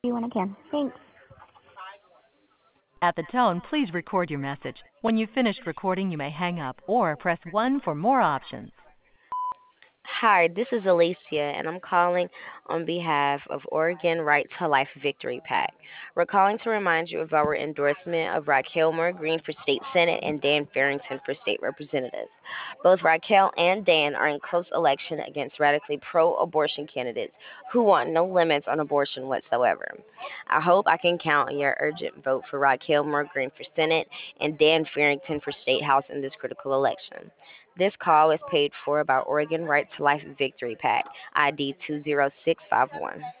You when I can. Thanks. At the tone, please record your message. When you've finished recording, you may hang up or press 1 for more options. Hi, this is Alicia, and I'm calling on behalf of Oregon Right to Life Victory PAC. We're calling to remind you of our endorsement of Raquel Moore Green for State Senate and Dan Farrington for State Representative. Both Raquel and Dan are in close election against radically pro abortion candidates who want no limits on abortion whatsoever. I hope I can count on your urgent vote for Raquel Moore Green for Senate and Dan Farrington for State House in this critical election. This call is paid for by Oregon Right to Life Victory PAC, ID 20651.